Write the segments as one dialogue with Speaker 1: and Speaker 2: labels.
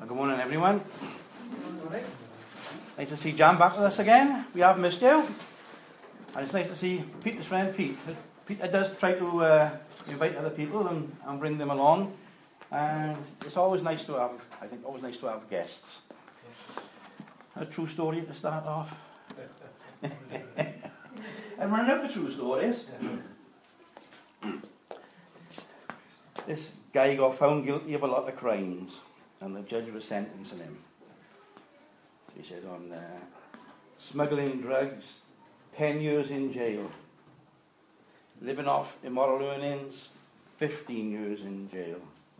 Speaker 1: Good morning, everyone. Nice to see Jan back with us again. We have missed you. And it's nice to see Peter's friend Pete. Peter does try to invite other people and bring them along. And it's always nice to have guests. A true story to start off. And running out of true stories. This guy got found guilty of a lot of crimes, and the judge was sentencing him. He said on smuggling drugs, 10 years in jail. Living off immoral earnings, 15 years in jail.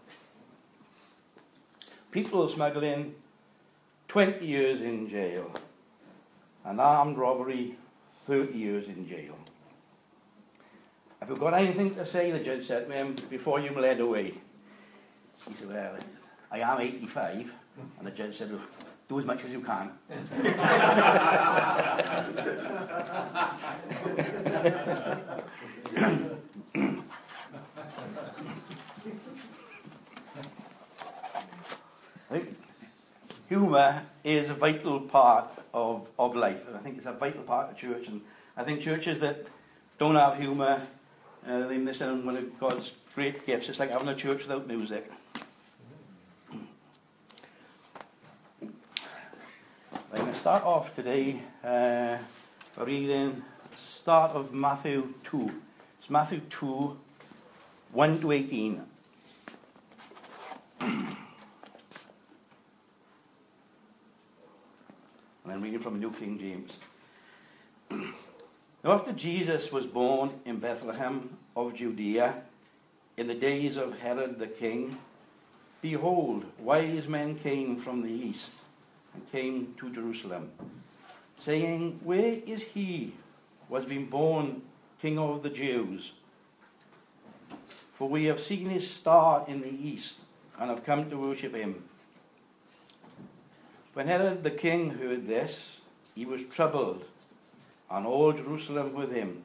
Speaker 1: People smuggling, 20 years in jail. And armed robbery, 30 years in jail. Have you got anything to say, the judge said to him, before you led away? He said, well, I am 85. And the judge said, well, do as much as you can. I think humour is a vital part of life, and I think it's a vital part of church. And I think churches that don't have humour, they miss out on one of God's great gifts. It's like having a church without music. I'm going to start off today reading start of Matthew 2. It's Matthew 2, 1 to 18. And I'm reading from the New King James. Now after Jesus was born in Bethlehem of Judea, in the days of Herod the king, behold, wise men came from the east, and came to Jerusalem, saying, where is he who has been born King of the Jews? For we have seen his star in the east, and have come to worship him. When Herod the king heard this, he was troubled, and all Jerusalem with him.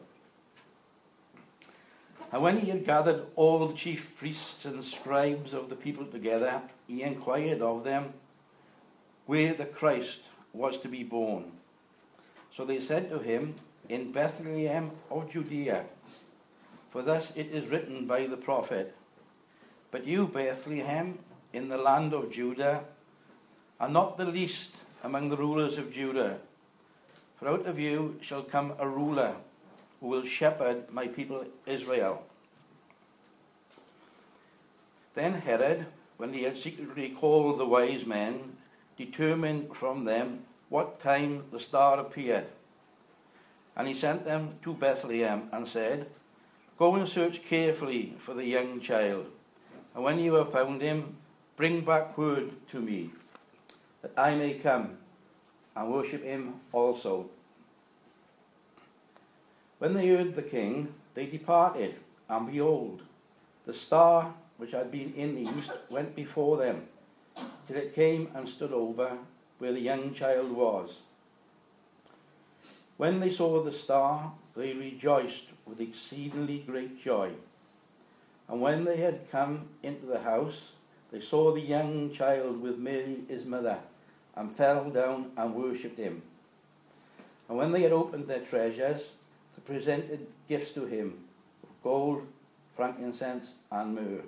Speaker 1: And when he had gathered all the chief priests and scribes of the people together, he inquired of them where the Christ was to be born. So they said to him, in Bethlehem of Judea, for thus it is written by the prophet, but you, Bethlehem, in the land of Judah, are not the least among the rulers of Judah, for out of you shall come a ruler who will shepherd my people Israel. Then Herod, when he had secretly called the wise men, determined from them what time the star appeared. And he sent them to Bethlehem and said, go and search carefully for the young child, and when you have found him, bring back word to me, that I may come and worship him also. When they heard the king, they departed, and behold, the star which had been in the east went before them, till it came and stood over where the young child was. When they saw the star, they rejoiced with exceedingly great joy. And when they had come into the house, they saw the young child with Mary his mother, and fell down and worshipped him. And when they had opened their treasures, they presented gifts to him, gold, frankincense, and myrrh.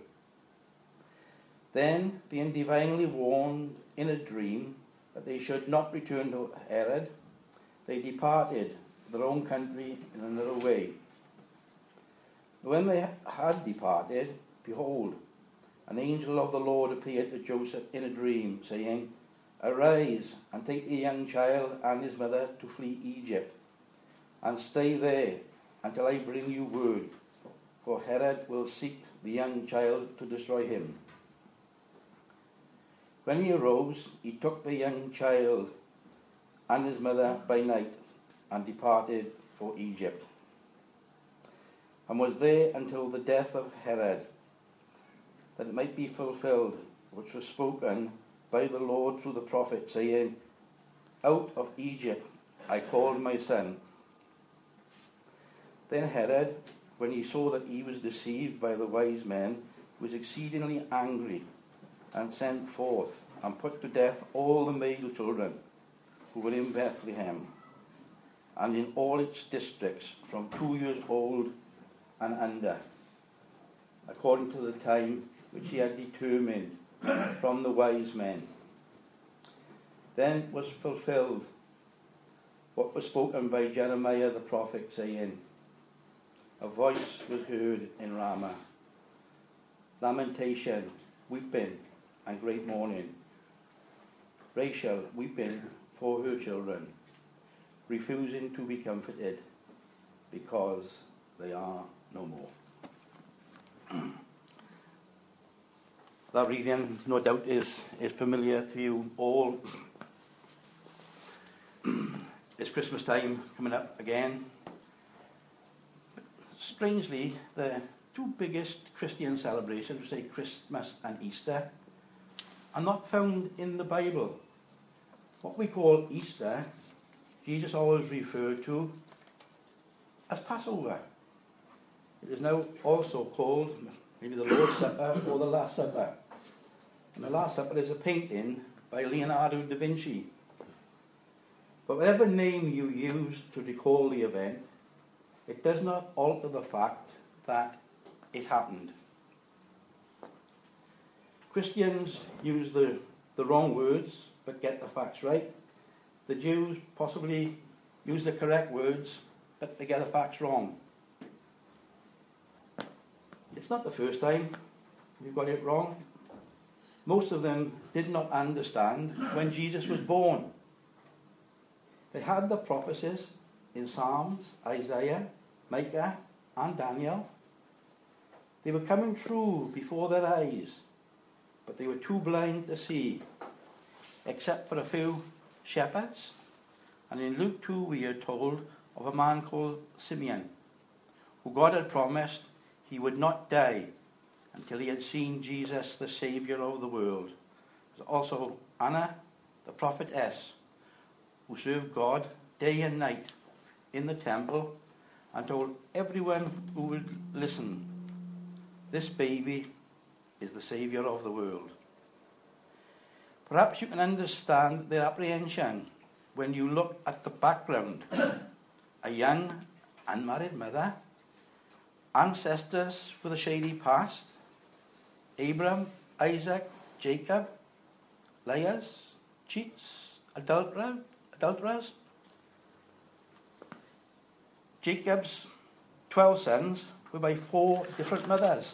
Speaker 1: Then, being divinely warned in a dream that they should not return to Herod, they departed for their own country in another way. When they had departed, behold, an angel of the Lord appeared to Joseph in a dream, saying, arise and take the young child and his mother to flee Egypt, and stay there until I bring you word, for Herod will seek the young child to destroy him. When he arose, he took the young child and his mother by night and departed for Egypt, and was there until the death of Herod, that it might be fulfilled which was spoken by the Lord through the prophet, saying, out of Egypt I called my son. Then Herod, when he saw that he was deceived by the wise men, was exceedingly angry, and sent forth and put to death all the male children who were in Bethlehem and in all its districts from 2 years old and under, according to the time which he had determined from the wise men. Then was fulfilled what was spoken by Jeremiah the prophet, saying, a voice was heard in Ramah, lamentation, weeping, and great mourning. Rachel weeping for her children, refusing to be comforted, because they are no more. That reading, no doubt, is familiar to you all. It's Christmas time coming up again. Strangely, the two biggest Christian celebrations, say Christmas and Easter, are not found in the Bible. What we call Easter, Jesus always referred to as Passover. It is now also called maybe the Lord's Supper or the Last Supper. And the Last Supper is a painting by Leonardo da Vinci. But whatever name you use to recall the event, it does not alter the fact that it happened. Christians use the wrong words but get the facts right. The Jews possibly use the correct words but they get the facts wrong. It's not the first time we've got it wrong. Most of them did not understand when Jesus was born. They had the prophecies in Psalms, Isaiah, Micah, and Daniel. They were coming true before their eyes, but they were too blind to see, except for a few shepherds. And in Luke 2 we are told of a man called Simeon, who God had promised he would not die until he had seen Jesus, the Saviour of the world. There's also Anna, the prophetess, who served God day and night in the temple and told everyone who would listen, this baby is the Saviour of the world. Perhaps you can understand their apprehension when you look at the background. A young, unmarried mother, ancestors with a shady past, Abram, Isaac, Jacob, liars, cheats, adulterers. Jacob's 12 sons were by 4 different mothers.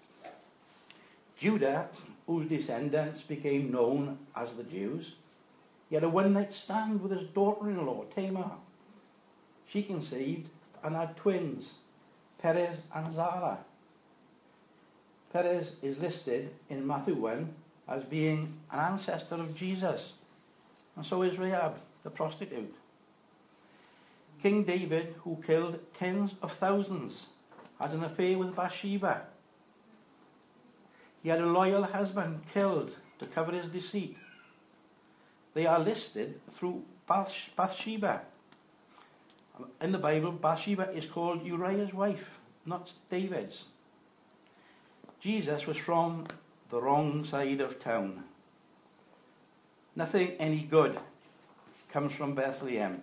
Speaker 1: Judah, whose descendants became known as the Jews, he had a one-night stand with his daughter-in-law, Tamar. She conceived and had twins, Perez and Zara. Perez is listed in Matthew 1 as being an ancestor of Jesus, and so is Rahab, the prostitute. King David, who killed tens of thousands, had an affair with Bathsheba. He had a loyal husband killed to cover his deceit. They are listed through Bathsheba. In the Bible, Bathsheba is called Uriah's wife, not David's. Jesus was from the wrong side of town. Nothing any good comes from Bethlehem.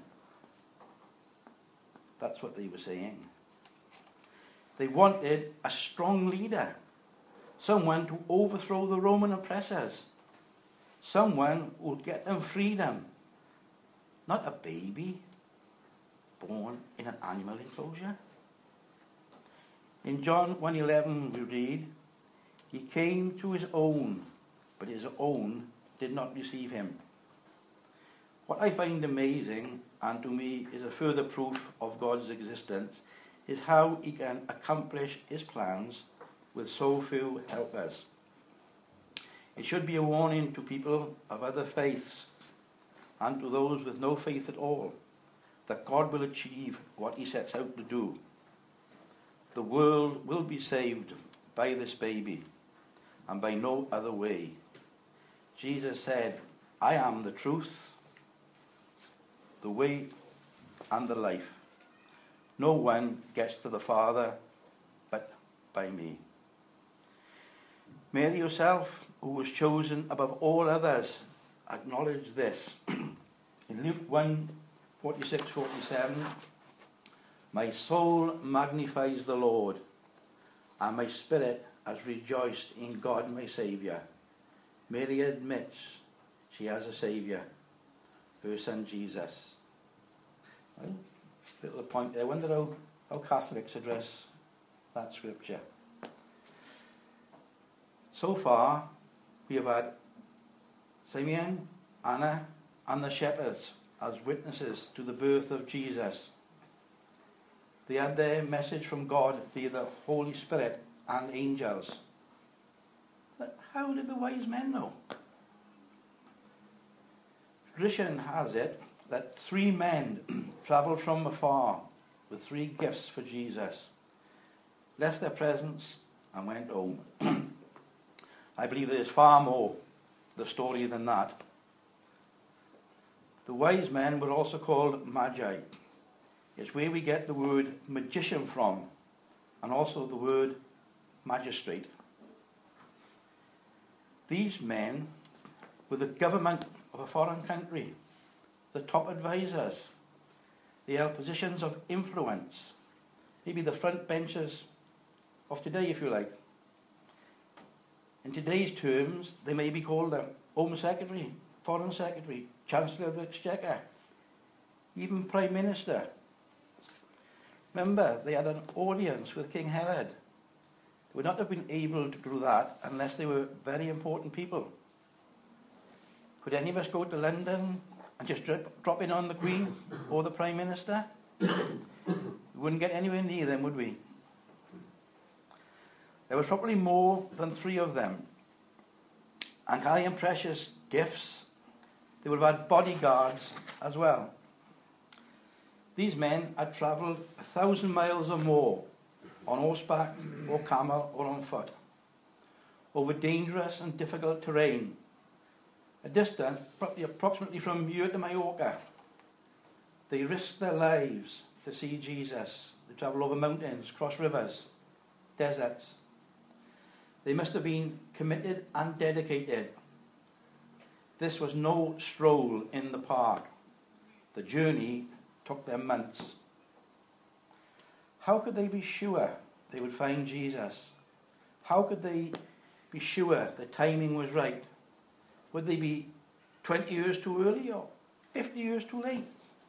Speaker 1: That's what they were saying. They wanted a strong leader, someone to overthrow the Roman oppressors, someone who would get them freedom, not a baby born in an animal enclosure. In John 1:11 we read, he came to his own, but his own did not receive him. What I find amazing, and to me is a further proof of God's existence, is how he can accomplish his plans with so few helpers. It should be a warning to people of other faiths and to those with no faith at all that God will achieve what he sets out to do. The world will be saved by this baby and by no other way. Jesus said, I am the truth, the way, and the life. No one gets to the Father but by me. Mary herself, who was chosen above all others, acknowledged this. In Luke 1:46-47, my soul magnifies the Lord, and my spirit has rejoiced in God my Saviour. Mary admits she has a Saviour, her son Jesus. Well, little point there. I wonder how Catholics address that scripture. So far, we have had Simeon, Anna, and the shepherds as witnesses to the birth of Jesus. They had their message from God via the Holy Spirit and angels. But how did the wise men know? Tradition has it that 3 men travelled from afar with 3 gifts for Jesus, left their presents and went home. I believe there is far more to the story than that. The wise men were also called magi. It's where we get the word magician from, and also the word magistrate. These men were the government of a foreign country, the top advisors. They held positions of influence, maybe the front benches of today, if you like. In today's terms, they may be called a Home Secretary, Foreign Secretary, Chancellor of the Exchequer, even Prime Minister. Remember, they had an audience with King Herod. They would not have been able to do that unless they were very important people. Could any of us go to London and just drop in on the Queen or the Prime Minister? We wouldn't get anywhere near them, would we? There was probably more than 3 of them. And carrying precious gifts, they would have had bodyguards as well. These men had travelled 1,000 miles or more on horseback or camel or on foot, over dangerous and difficult terrain, a distance approximately from here to Mallorca. They risked their lives to see Jesus. They travelled over mountains, cross rivers, deserts. They must have been committed and dedicated. This was no stroll in the park. The journey took them months. How could they be sure they would find Jesus? How could they be sure the timing was right? Would they be 20 years too early or 50 years too late?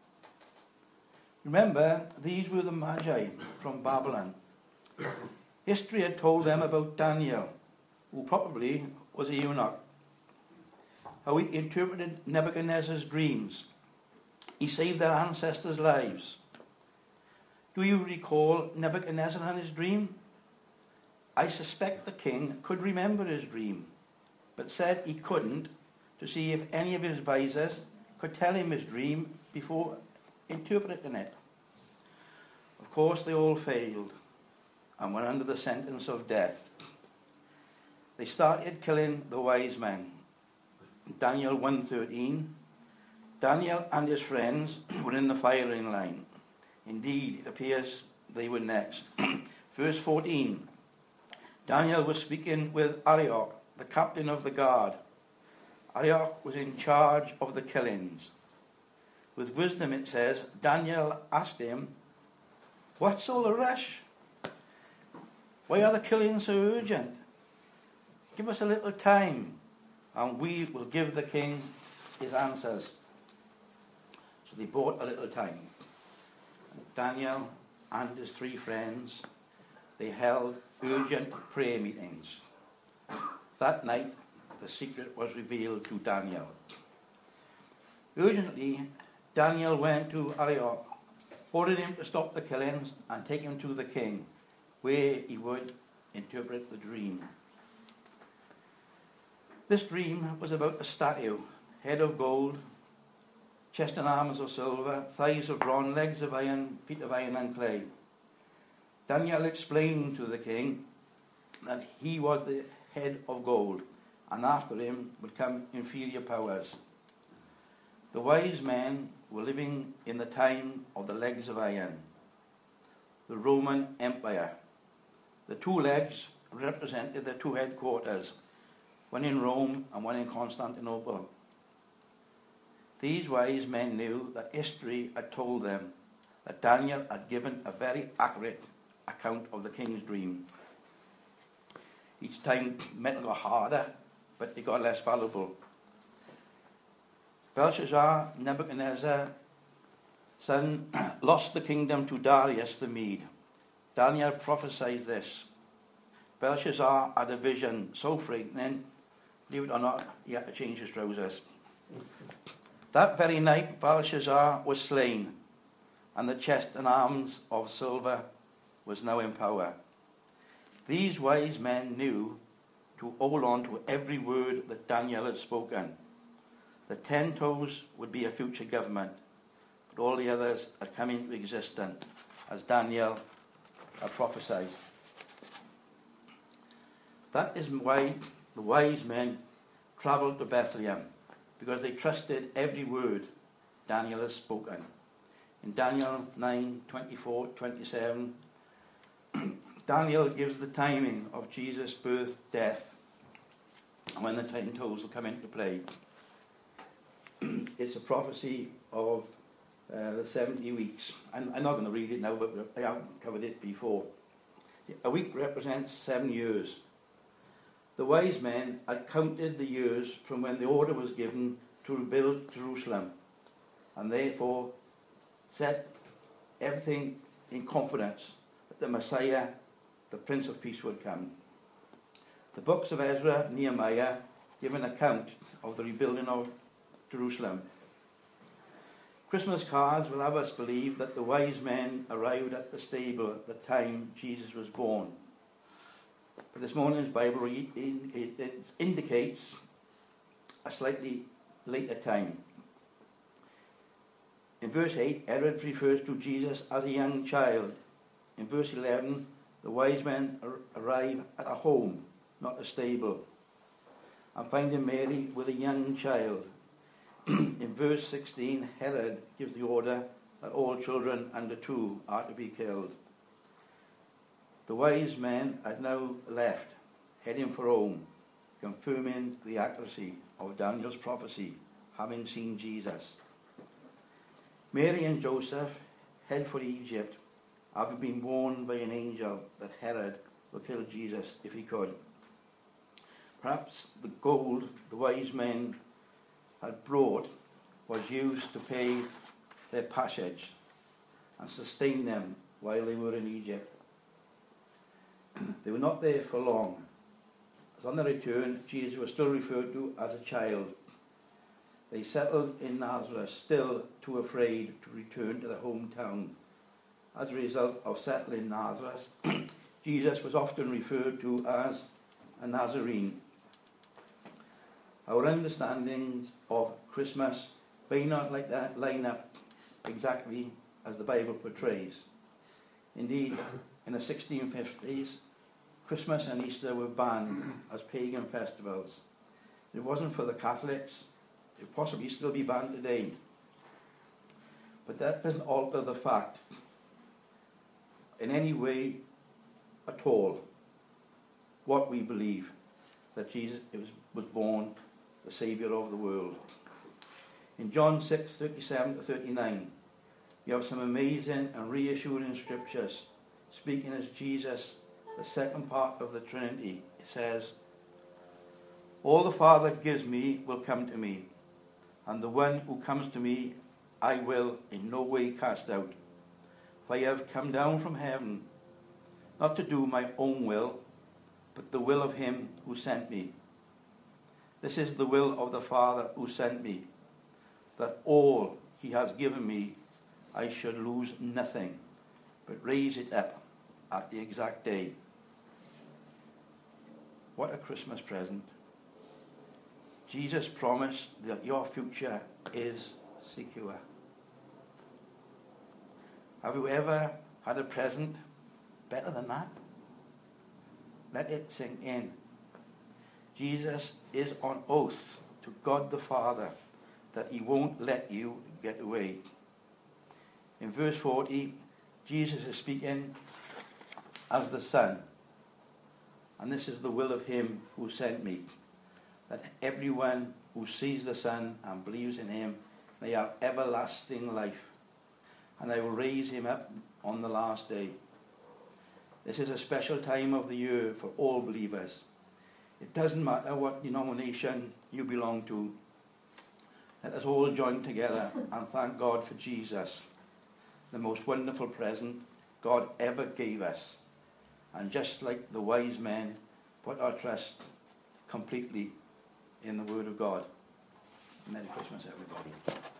Speaker 1: Remember, these were the Magi from Babylon. History had told them about Daniel, who probably was a eunuch, how he interpreted Nebuchadnezzar's dreams. He saved their ancestors' lives. Do you recall Nebuchadnezzar and his dream? I suspect the king could remember his dream, but said he couldn't to see if any of his advisors could tell him his dream before interpreting it. Of course, they all failed and were under the sentence of death. They started killing the wise men. Daniel 1:13. Daniel and his friends were in the firing line. Indeed, it appears they were next. Verse 14. Daniel was speaking with Arioch, the captain of the guard. Arioch was in charge of the killings. With wisdom, it says, Daniel asked him, "What's all the rush? Why are the killings so urgent? Give us a little time, and we will give the king his answers." So they bought a little time. And Daniel and his 3 friends, they held urgent prayer meetings. That night, the secret was revealed to Daniel. Urgently, Daniel went to Arioch, ordered him to stop the killings and take him to the king, where he would interpret the dream. This dream was about a statue, head of gold, chest and arms of silver, thighs of bronze, legs of iron, feet of iron and clay. Daniel explained to the king that he was the head of gold, and after him would come inferior powers. The wise men were living in the time of the legs of iron, the Roman Empire. The 2 legs represented the two headquarters, one in Rome and one in Constantinople. These wise men knew that history had told them that Daniel had given a very accurate account of the king's dream. Each time metal got harder, but it got less valuable. Belshazzar, Nebuchadnezzar's son, lost the kingdom to Darius the Mede. Daniel prophesied this. Belshazzar had a vision so frightening, believe it or not, he had to change his trousers. That very night, Belshazzar was slain, and the chest and arms of silver was now in power. These wise men knew to hold on to every word that Daniel had spoken. The 10 toes would be a future government, but all the others had come into existence, as Daniel had prophesied. That is why the wise men travelled to Bethlehem, because they trusted every word Daniel had spoken. In Daniel 9:24-27, Daniel gives the timing of Jesus' birth, death, and when the 10 toes will come into play. It's a prophecy of the 70 weeks. I'm not going to read it now, but I haven't covered it before. A week represents 7 years. The wise men had counted the years from when the order was given to rebuild Jerusalem, and therefore set everything in confidence that the Messiah, the Prince of Peace, would come. The books of Ezra and Nehemiah give an account of the rebuilding of Jerusalem. Christmas cards will have us believe that the wise men arrived at the stable at the time Jesus was born. But this morning's Bible indicates a slightly later time. In verse 8, Herod refers to Jesus as a young child. In verse 11, the wise men arrive at a home, not a stable, and finding Mary with a young child. In verse 16, Herod gives the order that all children under 2 are to be killed. The wise men had now left, heading for home, confirming the accuracy of Daniel's prophecy, having seen Jesus. Mary and Joseph head for Egypt, having been warned by an angel that Herod would kill Jesus if he could. Perhaps the gold the wise men had brought was used to pay their passage and sustain them while they were in Egypt. They were not there for long, as on their return, Jesus was still referred to as a child. They settled in Nazareth, still too afraid to return to their hometown. As a result of settling in Nazareth, Jesus was often referred to as a Nazarene. Our understandings of Christmas may not like that line up exactly as the Bible portrays. Indeed, in the 1650s, Christmas and Easter were banned as pagan festivals. If it wasn't for the Catholics, it would possibly still be banned today. But that doesn't alter the fact in any way at all what we believe, that Jesus was born the Saviour of the world. In John 6:37-39, you have some amazing and reassuring scriptures speaking as Jesus, the second part of the Trinity. It says, all the Father gives me will come to me, and the one who comes to me I will in no way cast out. For I have come down from heaven, not to do my own will, but the will of him who sent me. This is the will of the Father who sent me, that all he has given me I should lose nothing, but raise it up at the exact day. What a Christmas present. Jesus promised that your future is secure. Have you ever had a present better than that? Let it sink in. Jesus is on oath to God the Father that he won't let you get away. In verse 40, Jesus is speaking as the Son. And this is the will of him who sent me, that everyone who sees the Son and believes in him may have everlasting life, and I will raise him up on the last day. This is a special time of the year for all believers. It doesn't matter what denomination you belong to. Let us all join together and thank God for Jesus, the most wonderful present God ever gave us. And just like the wise men, put our trust completely in the Word of God. Merry Christmas, everybody.